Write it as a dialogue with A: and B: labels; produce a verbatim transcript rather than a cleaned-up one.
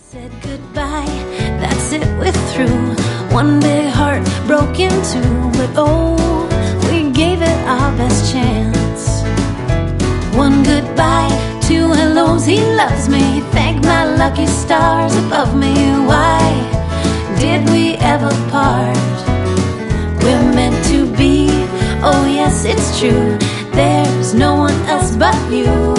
A: Said goodbye, that's it, we're through. One big heart broke in two, but oh, we gave it our best chance. One goodbye, two hellos, he loves me. Thank my lucky stars above me. Why did we ever part? We're meant to be, oh yes, it's true. There's no one else but you.